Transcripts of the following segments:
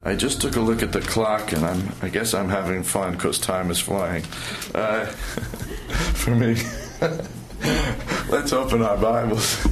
I just took a look at the clock, and I guess I'm having fun because time is flying. For me, let's open our Bibles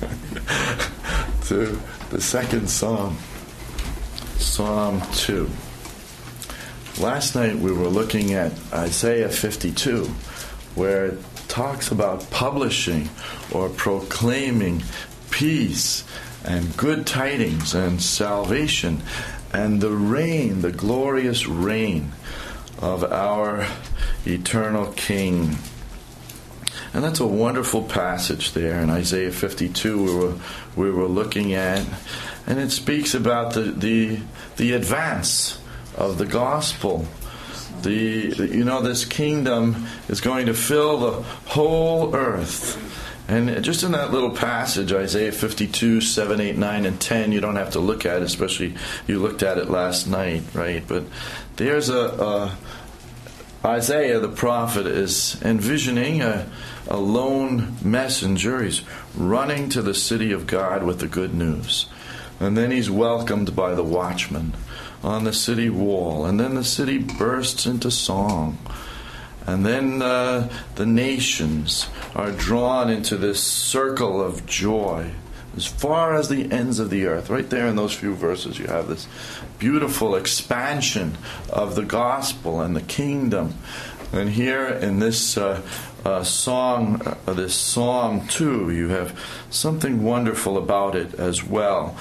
to the second Psalm, Psalm 2. Last night we were looking at Isaiah 52, where it talks about publishing or proclaiming peace and good tidings and salvation and the reign, the glorious reign of our eternal King. And that's a wonderful passage there in Isaiah 52 we were looking at. And it speaks about the advance of the gospel. This kingdom is going to fill the whole earth. And just in that little passage, Isaiah 52, 7, 8, 9, and 10, you don't have to look at it, especially you looked at it last night, right? But there's Isaiah, the prophet, is envisioning a lone messenger. He's running to the city of God with the good news. And then he's welcomed by the watchman on the city wall. And then the city bursts into song. And then the nations are drawn into this circle of joy as far as the ends of the earth. Right there in those few verses you have this beautiful expansion of the gospel and the kingdom. And here in this Psalm 2, you have something wonderful about it as well.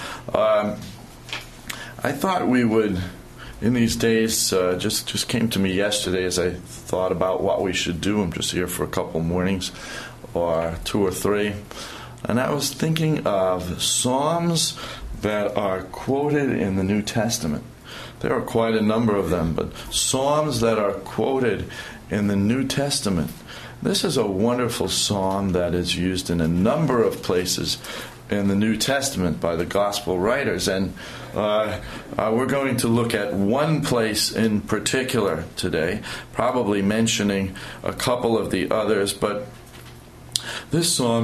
I thought we would, in these days, just came to me yesterday as I thought about what we should do. I'm just here for a couple mornings, or 2 or 3. And I was thinking of psalms that are quoted in the New Testament. There are quite a number of them, but psalms that are quoted in the New Testament. This is a wonderful psalm that is used in a number of places in the New Testament by the gospel writers. And we're going to look at one place in particular today, probably mentioning a couple of the others, but this psalm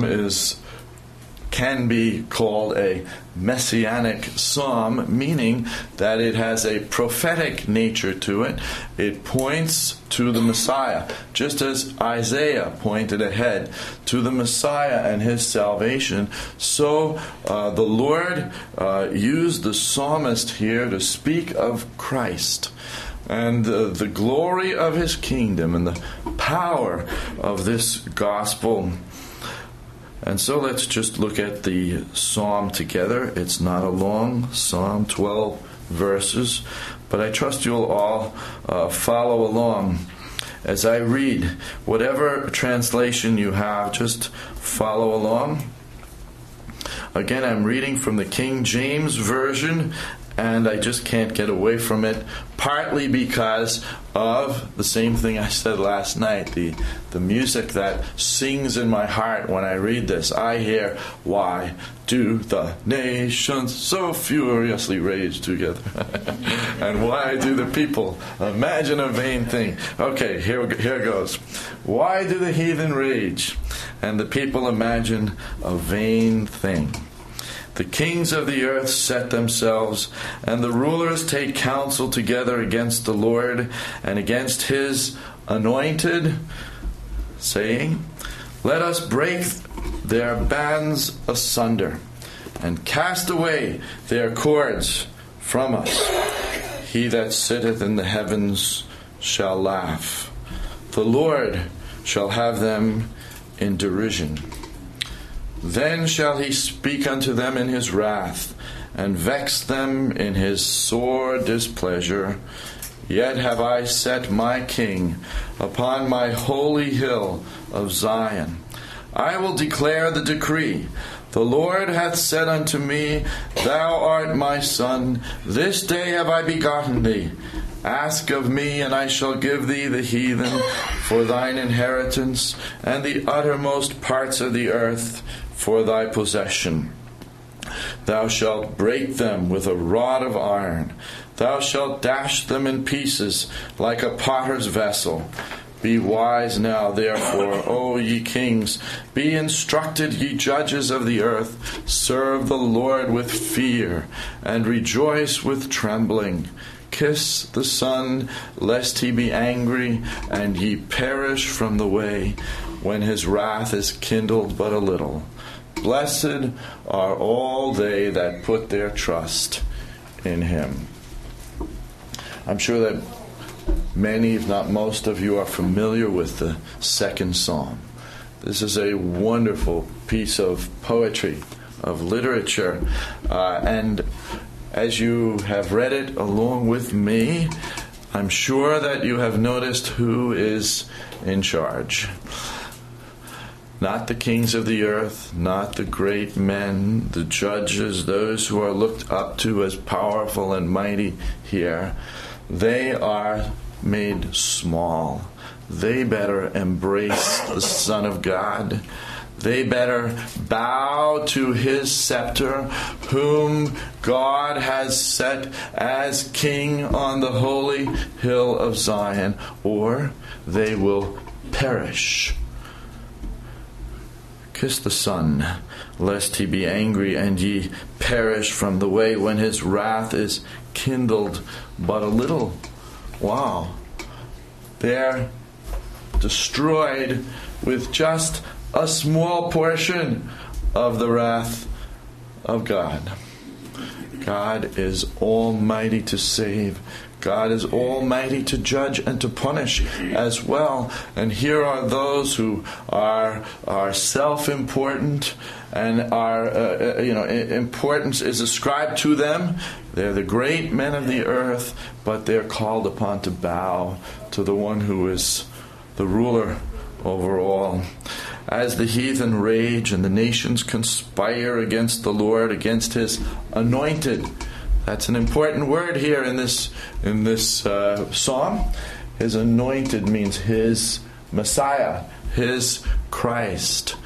can be called a messianic psalm, meaning that it has a prophetic nature to it. It points to the Messiah, just as Isaiah pointed ahead to the Messiah and his salvation. So the Lord used the psalmist here to speak of Christ and the glory of his kingdom and the power of this gospel. And so let's just look at the psalm together. It's not a long psalm, 12 verses, but I trust you'll all follow along as I read. Whatever translation you have, just follow along. Again, I'm reading from the King James Version, and I just can't get away from it, partly because of the same thing I said last night, the music that sings in my heart when I read this. I hear, "Why do the nations so furiously rage together? And why do the people imagine a vain thing?" Okay, here goes. "Why do the heathen rage, and the people imagine a vain thing? The kings of the earth set themselves, and the rulers take counsel together against the Lord and against his anointed, saying, 'Let us break their bands asunder, and cast away their cords from us. He that sitteth in the heavens shall laugh. The Lord shall have them in derision. Then shall he speak unto them in his wrath, and vex them in his sore displeasure. Yet have I set my king upon my holy hill of Zion. I will declare the decree. The Lord hath said unto me, Thou art my son, this day have I begotten thee. Ask of me, and I shall give thee the heathen for thine inheritance, and the uttermost parts of the earth for thy possession. Thou shalt break them with a rod of iron. Thou shalt dash them in pieces like a potter's vessel. Be wise now, therefore, O ye kings. Be instructed, ye judges of the earth. Serve the Lord with fear, and rejoice with trembling. Kiss the Son, lest he be angry, and ye perish from the way, when his wrath is kindled but a little. Blessed are all they that put their trust in him. I'm sure that many, if not most of you, are familiar with the second psalm. This is a wonderful piece of poetry, of literature, and as you have read it along with me, I'm sure that you have noticed who is in charge. Not the kings of the earth, not the great men, the judges, those who are looked up to as powerful and mighty here. They are made small. They better embrace the Son of God. They better bow to his scepter, whom God has set as king on the holy hill of Zion, or they will perish. Kiss the Son, lest he be angry, and ye perish from the way, when his wrath is kindled but a little. Wow. They're destroyed with just a small portion of the wrath of God. God is almighty to save. God is almighty to judge and to punish as well. And here are those who are self-important, and importance is ascribed to them. They're the great men of the earth, but they're called upon to bow to the one who is the ruler over all. As the heathen rage and the nations conspire against the Lord, against his anointed. That's an important word here in this psalm. His anointed means his Messiah, his Christ.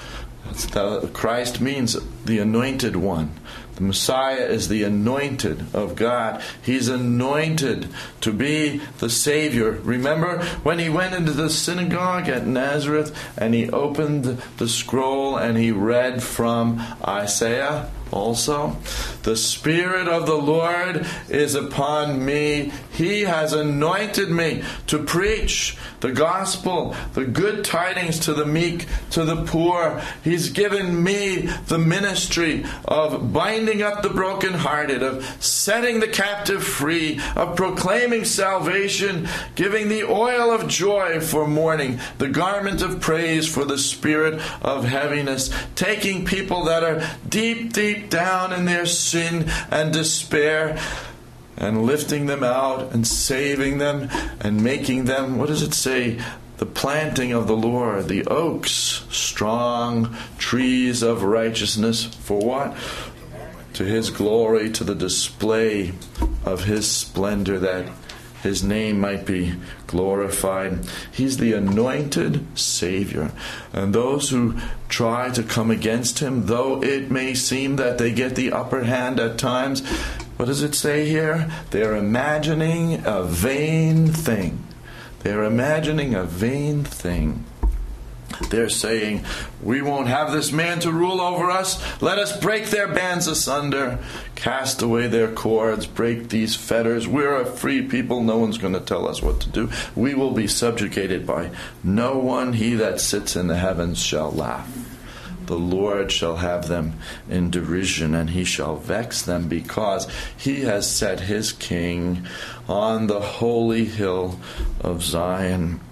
Christ means the anointed one. The Messiah is the anointed of God. He's anointed to be the Savior. Remember when he went into the synagogue at Nazareth and he opened the scroll and he read from Isaiah also? The Spirit of the Lord is upon me. He has anointed me to preach the gospel, the good tidings to the meek, to the poor. He's given me the ministry of binding up the brokenhearted, of setting the captive free, of proclaiming salvation, giving the oil of joy for mourning, the garment of praise for the spirit of heaviness, taking people that are deep, deep down in their sin and despair, and lifting them out and saving them and making them, what does it say? The planting of the Lord, the oaks, strong trees of righteousness. For what? To his glory, to the display of his splendor, that his name might be glorified. He's the anointed Savior. And those who try to come against him, though it may seem that they get the upper hand at times, what does it say here? They're imagining a vain thing. They're imagining a vain thing. They're saying, we won't have this man to rule over us. Let us break their bands asunder, cast away their cords, break these fetters. We're a free people. No one's going to tell us what to do. We will be subjugated by no one. He that sits in the heavens shall laugh. The Lord shall have them in derision, and he shall vex them, because he has set his king on the holy hill of Zion.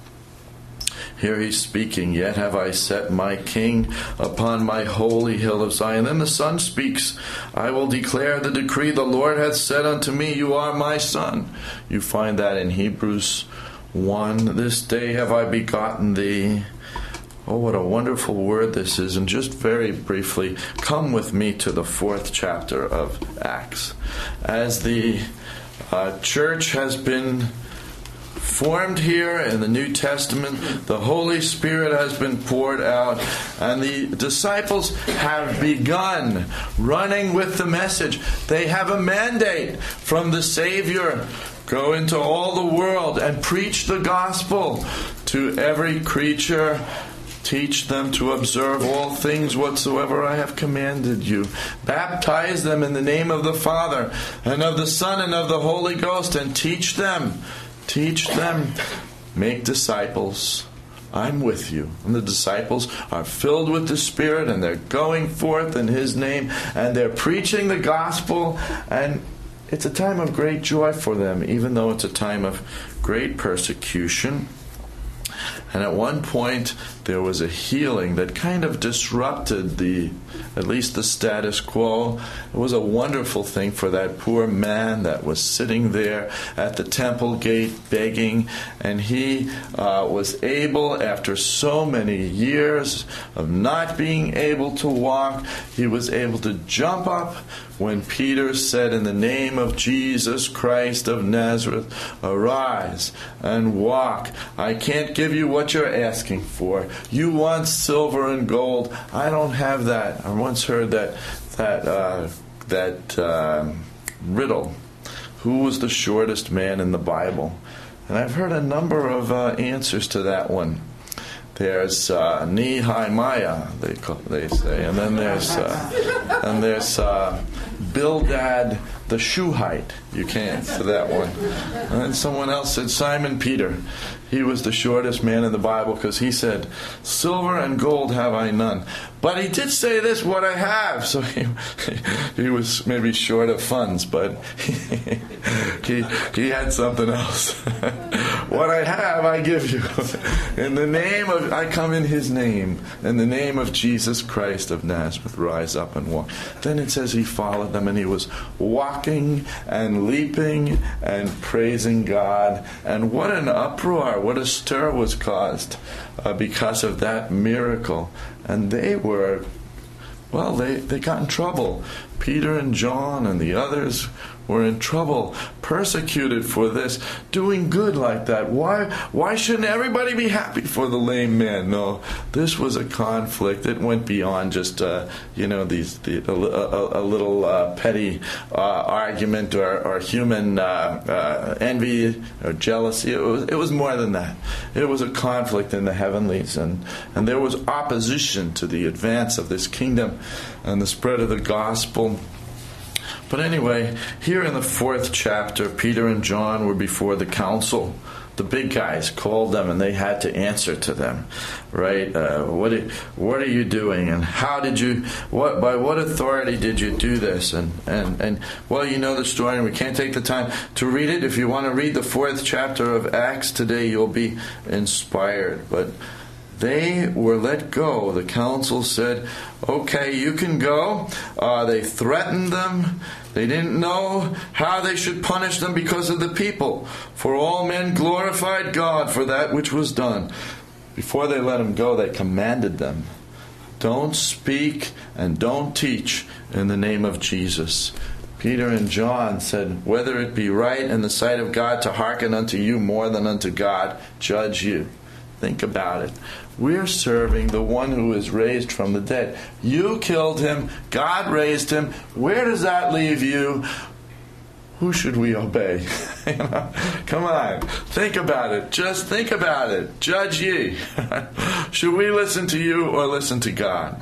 Here he's speaking, yet have I set my king upon my holy hill of Zion. Then the Son speaks, I will declare the decree, the Lord hath said unto me, you are my son. You find that in Hebrews 1. This day have I begotten thee. Oh, what a wonderful word this is. And just very briefly, come with me to the 4th chapter of Acts. As the church has been formed here in the New Testament, the Holy Spirit has been poured out, and the disciples have begun running with the message. They have a mandate from the Savior Go into all the world and preach the gospel to every creature. Teach them to observe all things whatsoever I have commanded you. Baptize them in the name of the Father, and of the Son, and of the Holy Ghost, and teach them. Teach them. Make disciples. I'm with you. And the disciples are filled with the Spirit, and they're going forth in His name, and they're preaching the gospel, and it's a time of great joy for them, even though it's a time of great persecution. And at one point, there was a healing that kind of disrupted at least the status quo. It was a wonderful thing for that poor man that was sitting there at the temple gate begging. And he was able, after so many years of not being able to walk, he was able to jump up when Peter said, in the name of Jesus Christ of Nazareth, arise and walk. I can't give you what you're asking for. You want silver and gold. I don't have that. I once heard that riddle. Who was the shortest man in the Bible? And I've heard a number of answers to that one. There's Nehemiah, they say, and then there's Bildad the Shuhite. You can't for that one. And then someone else said Simon Peter. He was the shortest man in the Bible because he said, silver and gold have I none. But he did say this, what I have. So he was maybe short of funds, but he had something else. What I have, I give you. In the name of, I come in His name. In the name of Jesus Christ of Nazareth, rise up and walk. Then it says he followed them, and he was walking and leaping and praising God. And what an uproar, what a stir was caused because of that miracle. And they were, well, they got in trouble. Peter and John and the others were in trouble, persecuted for this, doing good like that. Why shouldn't everybody be happy for the lame man? No, this was a conflict. It went beyond just a little petty argument or human envy or jealousy. It was more than that. It was a conflict in the heavenlies, and there was opposition to the advance of this kingdom and the spread of the gospel. But anyway, here in the 4th chapter, Peter and John were before the council. The big guys called them, and they had to answer to them, right? What are you doing, and how did you? By what authority did you do this? And well, you know the story, and we can't take the time to read it. If you want to read the 4th chapter of Acts today, you'll be inspired. But they were let go. The council said, okay, you can go. They threatened them. They didn't know how they should punish them because of the people. For all men glorified God for that which was done. Before they let them go, they commanded them, don't speak and don't teach in the name of Jesus. Peter and John said, whether it be right in the sight of God to hearken unto you more than unto God, judge you. Think about it. We're serving the one who is raised from the dead. You killed him. God raised him. Where does that leave you? Who should we obey? Come on. Think about it. Just think about it. Judge ye. Should we listen to you or listen to God?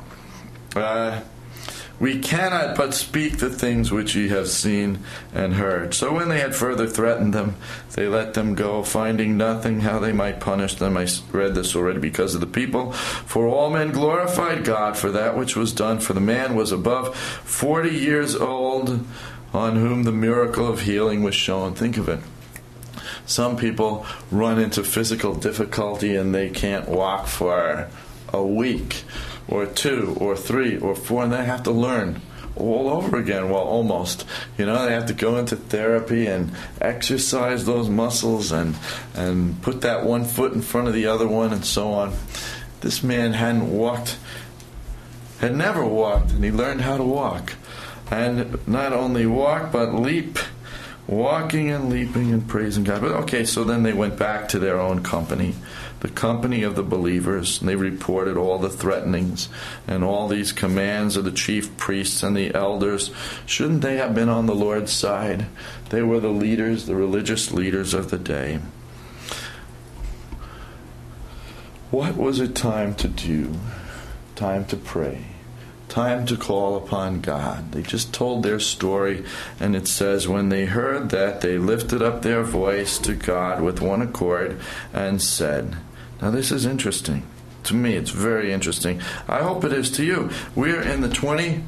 We cannot but speak the things which ye have seen and heard. So when they had further threatened them, they let them go, finding nothing how they might punish them. I read this already because of the people. For all men glorified God for that which was done. For the man was above 40 years old, on whom the miracle of healing was shown. Think of it. Some people run into physical difficulty and they can't walk for a week, or 2, or 3, or 4, and they have to learn all over again. Well, almost. They have to go into therapy and exercise those muscles and put that one foot in front of the other one and so on. This man had never walked, and he learned how to walk. And not only walk, but leap walking and leaping and praising God. But okay, so then they went back to their own company, the company of the believers, and they reported all the threatenings and all these commands of the chief priests and the elders. Shouldn't they have been on the Lord's side? They were the leaders, the religious leaders of the day. What was it time to do? Time to pray. Time to call upon God. They just told their story, and it says, when they heard that, they lifted up their voice to God with one accord and said. Now this is interesting. To me, it's very interesting. I hope it is to you. We're in the 24th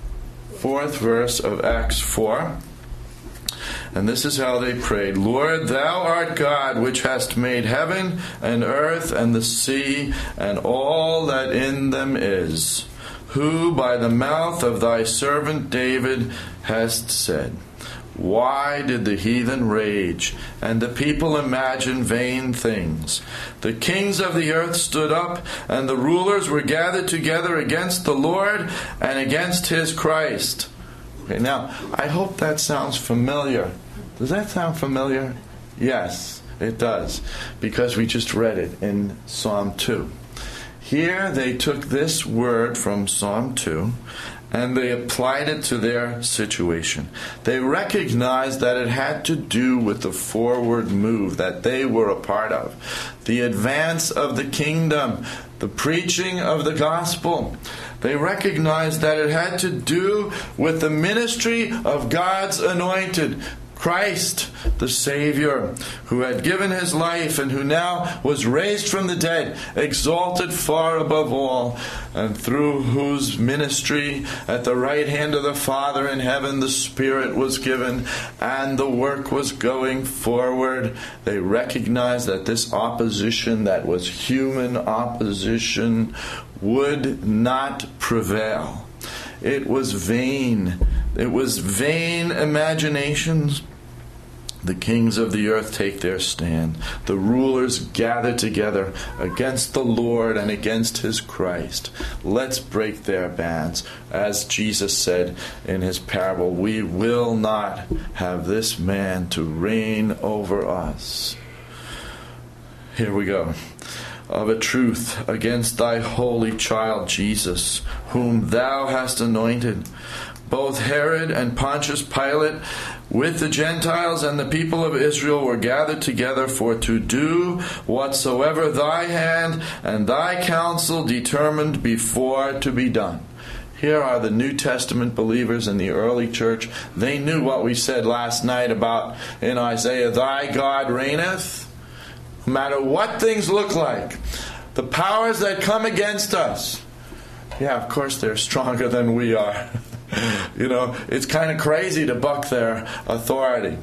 verse of Acts 4. And this is how they prayed. Lord, thou art God, which hast made heaven and earth and the sea and all that in them is, who by the mouth of thy servant David hast said, why did the heathen rage, and the people imagine vain things? The kings of the earth stood up, and the rulers were gathered together against the Lord and against his Christ. Okay, now, I hope that sounds familiar. Does that sound familiar? Yes, it does, because we just read it in Psalm 2. Here they took this word from Psalm 2 and they applied it to their situation. They recognized that it had to do with the forward move that they were a part of, the advance of the kingdom, the preaching of the gospel. They recognized that it had to do with the ministry of God's anointed, Christ, the Savior, who had given his life and who now was raised from the dead, exalted far above all, and through whose ministry at the right hand of the Father in heaven the Spirit was given and the work was going forward. They recognized that this opposition, that was human opposition, would not prevail. It was vain. It was vain imaginations. The kings of the earth take their stand. The rulers gather together against the Lord and against his Christ. Let's break their bands. As Jesus said in his parable, we will not have this man to reign over us. Here we go. Of a truth, against thy holy child Jesus, whom thou hast anointed, both Herod and Pontius Pilate with the Gentiles and the people of Israel were gathered together for to do whatsoever thy hand and thy counsel determined before to be done. Here are the New Testament believers in the early church. They knew what we said last night about in Isaiah, thy God reigneth. No matter what things look like, the powers that come against us, yeah, of course they're stronger than we are. You know, it's kind of crazy to buck their authority.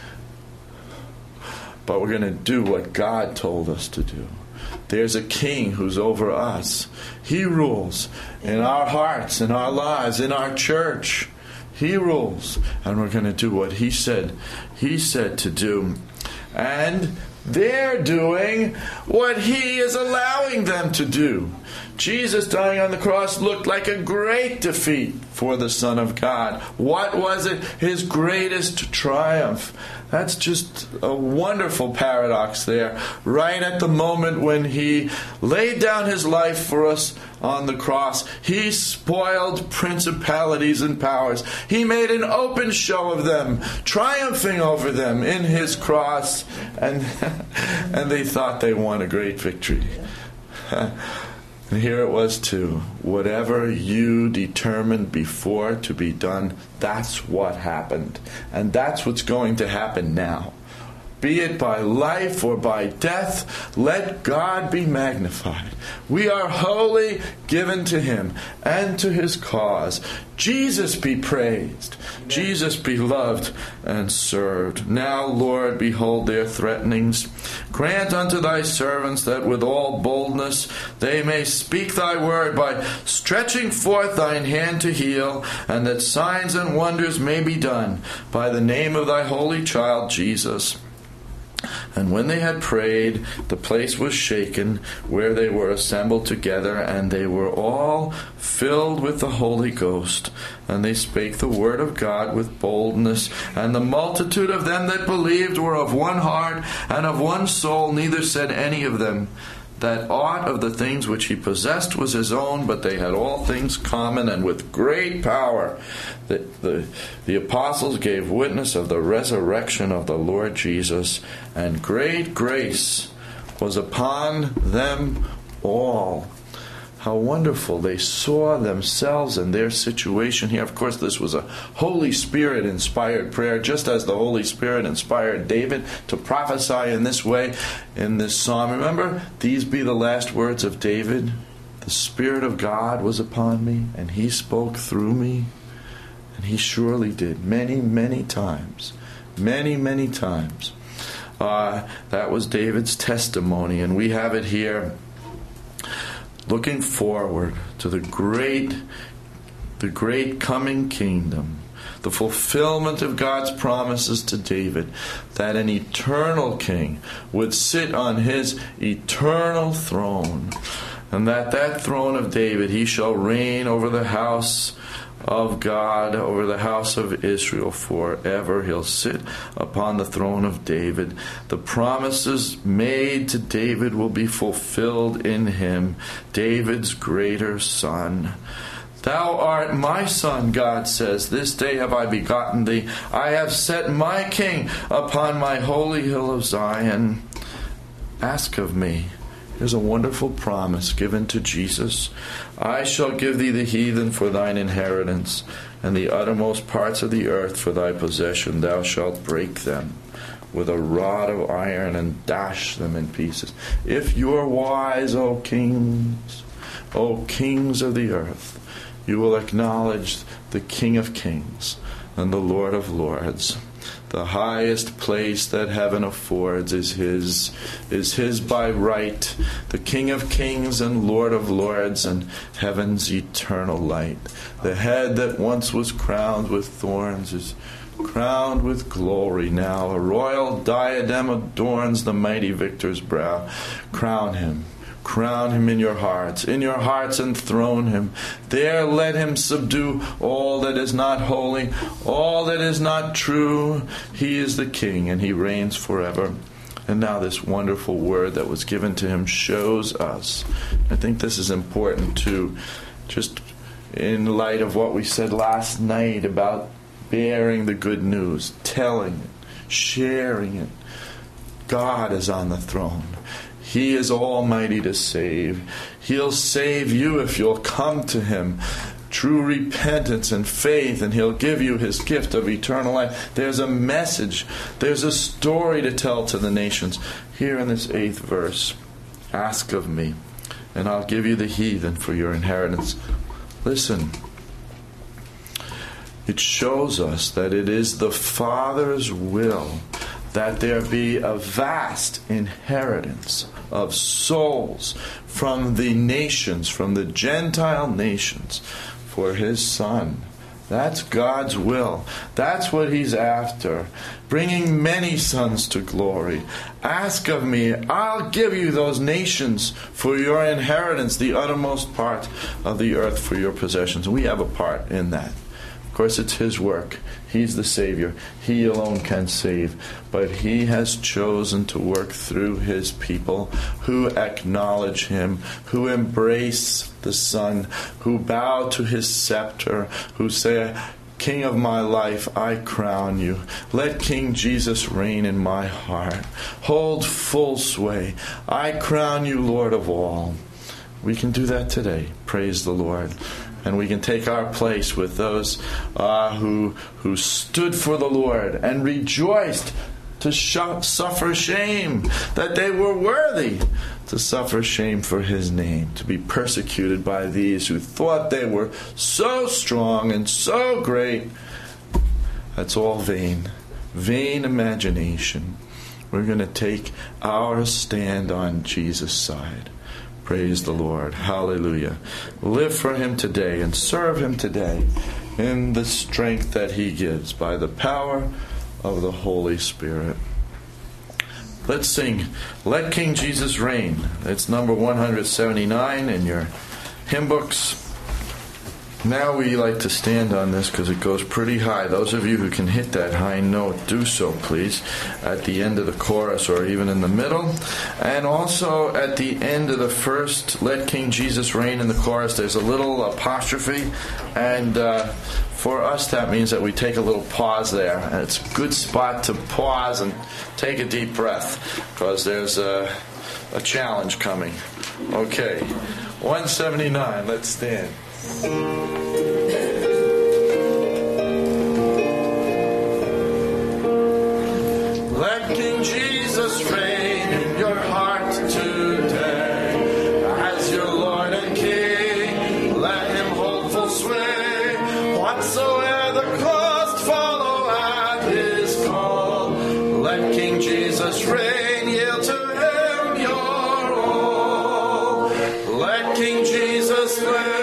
But we're going to do what God told us to do. There's a king who's over us. He rules in our hearts, in our lives, in our church. He rules. And we're going to do what he said to do. And they're doing what he is allowing them to do. Jesus dying on the cross looked like a great defeat for the Son of God. What was it? His greatest triumph. That's just a wonderful paradox there. Right at the moment when he laid down his life for us on the cross, he spoiled principalities and powers. He made an open show of them, triumphing over them in his cross. And they thought they won a great victory. And here it was too. Whatever you determined before to be done, that's what happened. And that's what's going to happen now. Be it by life or by death, let God be magnified. We are wholly given to him and to his cause. Jesus be praised. Jesus be loved and served. Now, Lord, behold their threatenings. Grant unto thy servants that with all boldness they may speak thy word by stretching forth thine hand to heal, and that signs and wonders may be done by the name of thy holy child Jesus. And when they had prayed, the place was shaken where they were assembled together, and they were all filled with the Holy Ghost. And they spake the word of God with boldness. And the multitude of them that believed were of one heart and of one soul. Neither said any of them that aught of the things which he possessed was his own, but they had all things common, and with great power the apostles gave witness of the resurrection of the Lord Jesus, and great grace was upon them all. How wonderful. They saw themselves and their situation here. Of course, this was a Holy Spirit-inspired prayer, just as the Holy Spirit inspired David to prophesy in this way in this psalm. Remember, these be the last words of David. The Spirit of God was upon me, and he spoke through me. And he surely did, many, many times. Many, many times. That was David's testimony, and we have it here. Looking forward to the great coming kingdom, the fulfillment of God's promises to David, that an eternal king would sit on his eternal throne, and that throne of David, he shall reign over the house of God, over the house of Israel forever. He'll sit upon the throne of David. The promises made to David will be fulfilled in him, David's greater son. Thou art my son, God says. This day have I begotten thee. I have set my king upon my holy hill of Zion. Ask of me. There's a wonderful promise given to Jesus. I shall give thee the heathen for thine inheritance, and the uttermost parts of the earth for thy possession. Thou shalt break them with a rod of iron and dash them in pieces. If you are wise, O kings of the earth, you will acknowledge the King of kings and the Lord of lords. The highest place that heaven affords is his by right, the King of kings and Lord of lords, and heaven's eternal light. The head that once was crowned with thorns is crowned with glory now. A royal diadem adorns the mighty victor's brow. Crown him in your hearts enthrone him. There let him subdue all that is not holy, all that is not true. He is the King, and he reigns forever. And now this wonderful word that was given to him shows us. I think this is important too, just in light of what we said last night about bearing the good news, telling it, sharing it. God is on the throne. He is almighty to save. He'll save you if you'll come to him. True repentance and faith, and he'll give you his gift of eternal life. There's a message. There's a story to tell to the nations. Here in this 8th verse, ask of me, and I'll give you the heathen for your inheritance. Listen. It shows us that it is the Father's will that there be a vast inheritance of souls from the nations, from the Gentile nations, for his Son. That's God's will. That's what he's after. Bringing many sons to glory. Ask of me, I'll give you those nations for your inheritance, the uttermost part of the earth for your possessions. We have a part in that. Of course, it's his work. He's the Savior. He alone can save. But he has chosen to work through his people who acknowledge him, who embrace the Son, who bow to his scepter, who say, King of my life, I crown you. Let King Jesus reign in my heart. Hold full sway. I crown you Lord of all. We can do that today. Praise the Lord. And we can take our place with those who stood for the Lord and rejoiced to suffer shame, that they were worthy to suffer shame for his name, to be persecuted by these who thought they were so strong and so great. That's all vain imagination. We're going to take our stand on Jesus' side. Praise the Lord. Hallelujah. Live for him today and serve him today in the strength that he gives by the power of the Holy Spirit. let's sing Let King Jesus Reign. It's number 179 in your hymn books. Now we like to stand on this because it goes pretty high. Those of you who can hit that high note, do so, please, at the end of the chorus or even in the middle. And also at the end of the first Let King Jesus Reign in the chorus, there's a little apostrophe. And for us, that means that we take a little pause there. And it's a good spot to pause and take a deep breath because there's a challenge coming. Okay, 179, let's stand. Let King Jesus reign in your heart today. As your Lord and King, let him hold full sway. Whatsoever the cost, follow at his call. Let King Jesus reign, yield to him your all. Let King Jesus reign.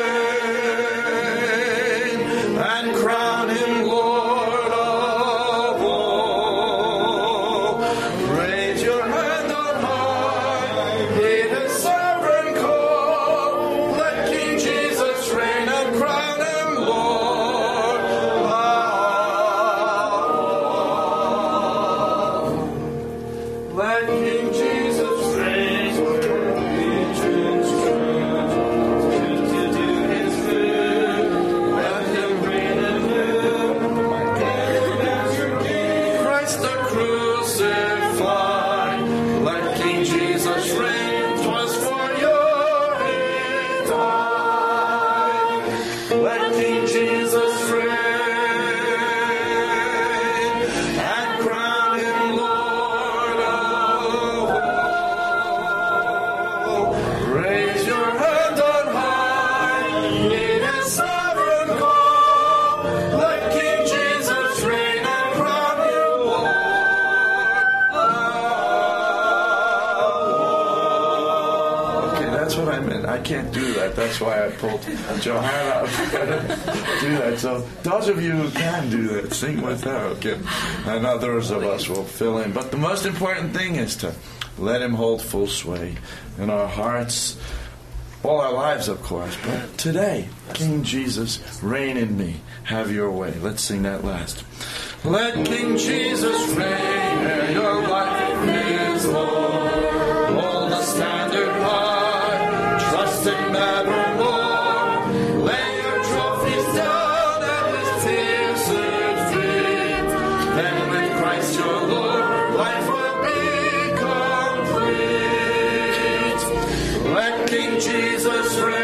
That's why I pulled Johanna up to do that. So those of you who can do that, sing with her, okay? And others of us will fill in. But the most important thing is to let him hold full sway in our hearts, all our lives, of course. But today, King Jesus, reign in me. Have your way. Let's sing that last. Let King Jesus reign where your life is, Lord. Hold the standard high, trust in nevermore. Lay your trophies down at his pierced feet. Then with Christ your Lord, life will be complete. Let King Jesus reign.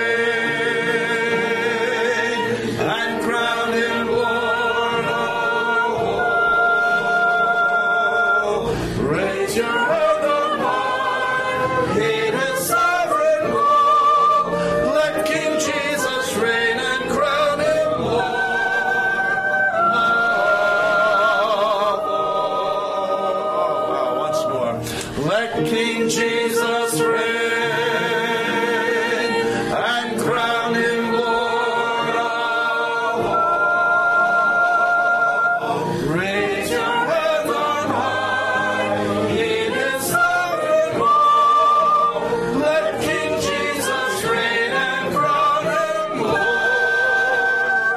King Jesus reign and crown him Lord of all. Raise your heads on high in his sovereign law. Let King Jesus reign and crown him Lord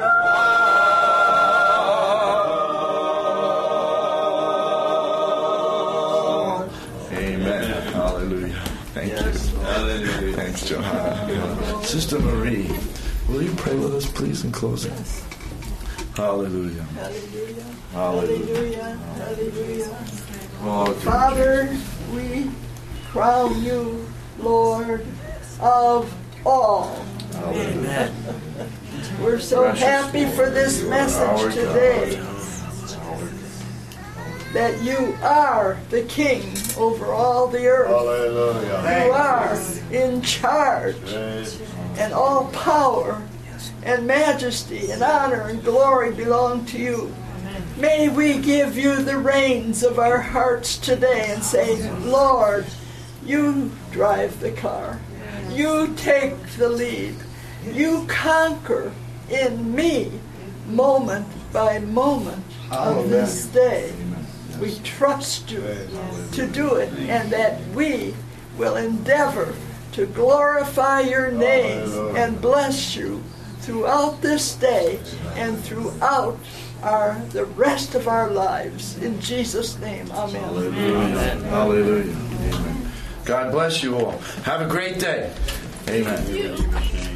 of all. Amen. Hallelujah. Thank you. Hallelujah. Thanks, Johanna. Sister Marie, will you pray with us, please, in closing? Hallelujah. Hallelujah. Hallelujah. Hallelujah. Oh, Father, we crown you Lord of all. Amen. We're so happy for this message today. That you are the King over all the earth. Hallelujah. You are in charge. And all power and majesty and honor and glory belong to you. May we give you the reins of our hearts today and say, Lord, you drive the car. You take the lead. You conquer in me moment by moment of this day. We trust you to do it, and that we will endeavor to glorify your name and bless you throughout this day and throughout the rest of our lives. In Jesus' name, amen. Hallelujah. Hallelujah. Amen. God bless you all. Have a great day. Amen.